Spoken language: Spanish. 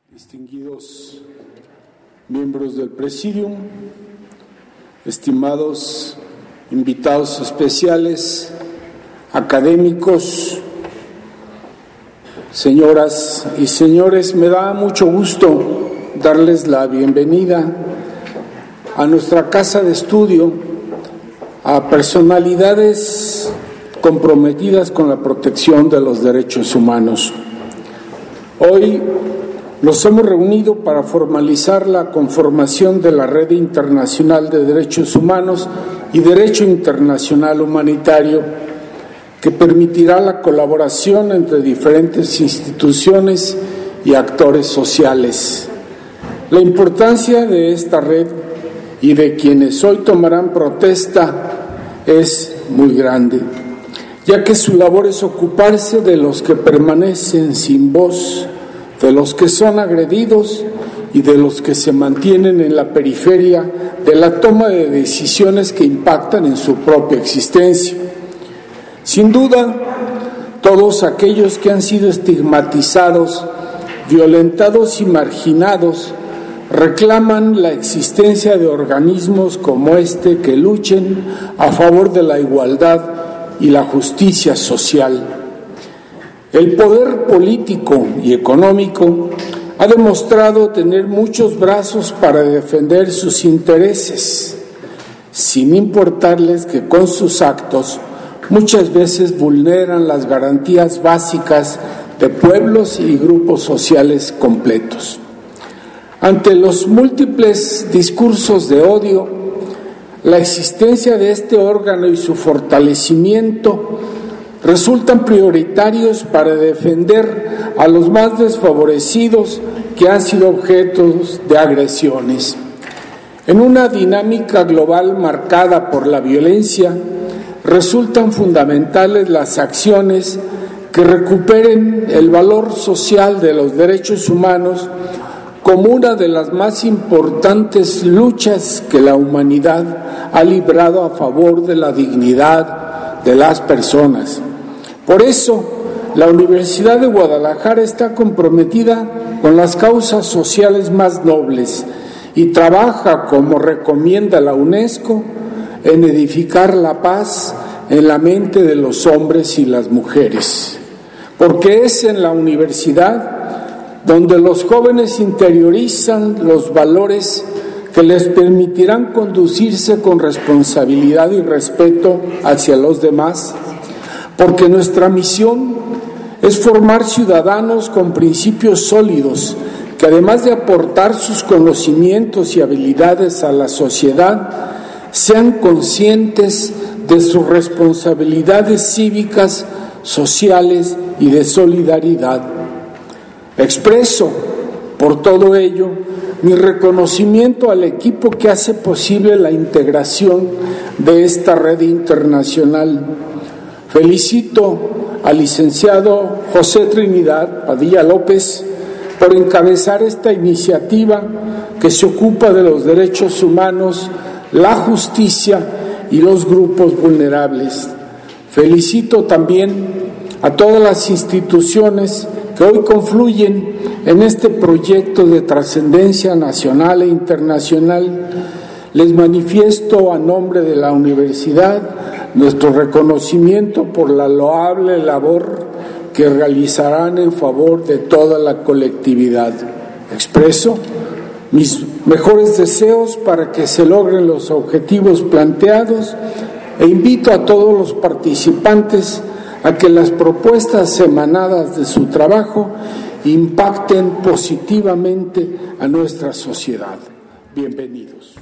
Distinguidos miembros del Presidium, estimados invitados especiales, académicos, señoras y señores, me da mucho gusto darles la bienvenida a nuestra casa de estudio, a personalidades comprometidas con la protección de los derechos humanos. Hoy nos hemos reunido para formalizar la conformación de la Red Internacional de Derechos Humanos y Derecho Internacional Humanitario, que permitirá la colaboración entre diferentes instituciones y actores sociales. La importancia de esta red y de quienes hoy tomarán protesta es muy grande, ya que su labor es ocuparse de los que permanecen sin voz, de los que son agredidos y de los que se mantienen en la periferia de la toma de decisiones que impactan en su propia existencia. Sin duda, todos aquellos que han sido estigmatizados, violentados y marginados reclaman la existencia de organismos como este que luchen a favor de la igualdad y la justicia social. El poder político y económico ha demostrado tener muchos brazos para defender sus intereses, sin importarles que con sus actos muchas veces vulneran las garantías básicas de pueblos y grupos sociales completos. Ante los múltiples discursos de odio, la existencia de este órgano y su fortalecimiento resultan prioritarios para defender a los más desfavorecidos que han sido objetos de agresiones. En una dinámica global marcada por la violencia, resultan fundamentales las acciones que recuperen el valor social de los derechos humanos como una de las más importantes luchas que la humanidad ha librado a favor de la dignidad de las personas. Por eso, la Universidad de Guadalajara está comprometida con las causas sociales más nobles y trabaja, como recomienda la UNESCO, en edificar la paz en la mente de los hombres y las mujeres. Porque es en la universidad donde los jóvenes interiorizan los valores que les permitirán conducirse con responsabilidad y respeto hacia los demás, porque nuestra misión es formar ciudadanos con principios sólidos que, además de aportar sus conocimientos y habilidades a la sociedad, sean conscientes de sus responsabilidades cívicas, sociales y de solidaridad. Expreso, por todo ello, mi reconocimiento al equipo que hace posible la integración de esta red internacional. Felicito al licenciado José Trinidad Padilla López por encabezar esta iniciativa que se ocupa de los derechos humanos, la justicia y los grupos vulnerables. Felicito también a todas las instituciones que hoy confluyen en este proyecto de trascendencia nacional e internacional. Les manifiesto a nombre de la universidad nuestro reconocimiento por la loable labor que realizarán en favor de toda la colectividad. Expreso mis mejores deseos para que se logren los objetivos planteados e invito a todos los participantes a que las propuestas emanadas de su trabajo impacten positivamente a nuestra sociedad. Bienvenidos.